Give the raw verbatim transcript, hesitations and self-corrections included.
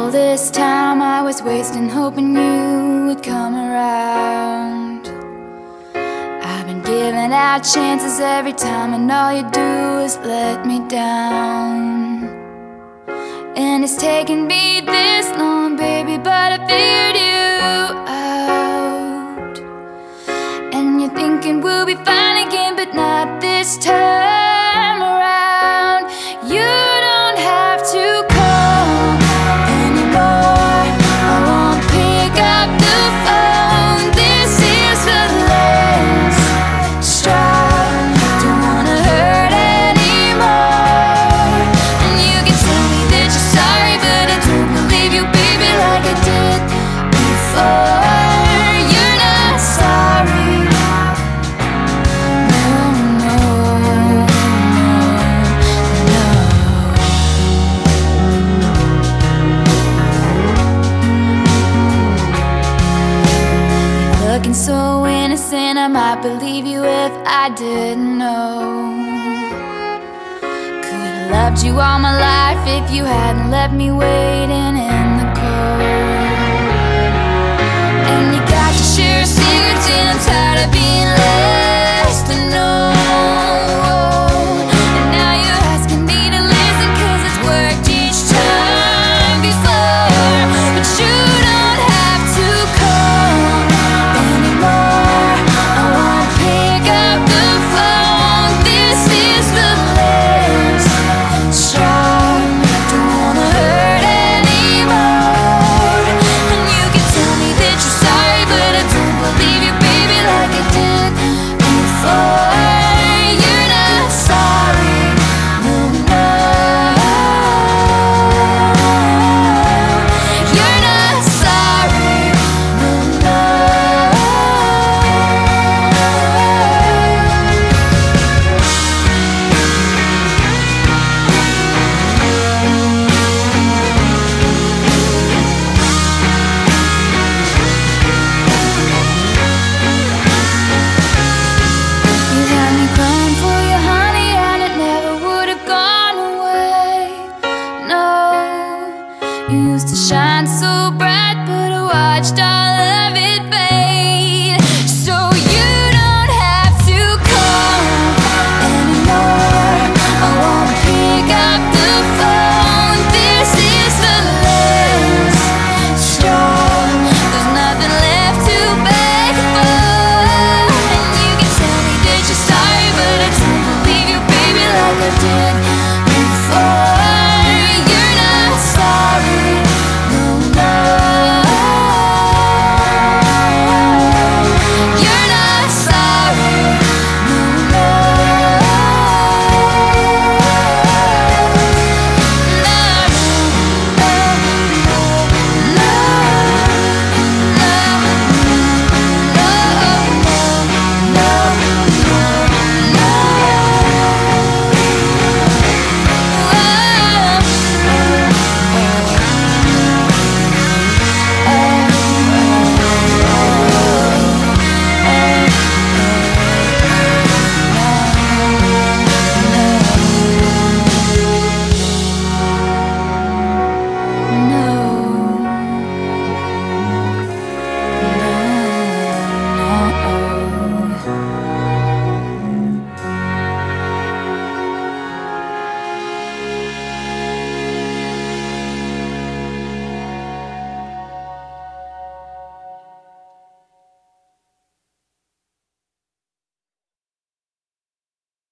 All this time I was wasting hoping you would come around. I've been giving out chances every time, and all you do is let me down. And it's taken me this long, baby, but I figured you out. And you're thinking we'll be fine again, but not this time around. You don't have to call anymore. I won't pick up the phone. This is the last straw. Don't wanna hurt anymore. And you can tell me that you're sorry, but I don't believe you, baby, like I did before. You're not sorry. No, no, no, no. Looking so innocent, I might believe you if I didn't know. Could've loved you all my life if you hadn't left me waiting in the cold. And you got your share of secrets, and I'm tired of being less to know. And now you're asking me to listen, 'cause it's worked each time before. But you don't have to call anymore. I won't pick up the phone. This is the last straw. Don't wanna hurt anymore. And you can tell me that you're sorry, but I don't believe you, baby, like I did before. You're not sorry. No, no. You're not sorry. No, no. You had me crying for you, honey, and it never would have gone away. No, you used to shine so bright, but I watched all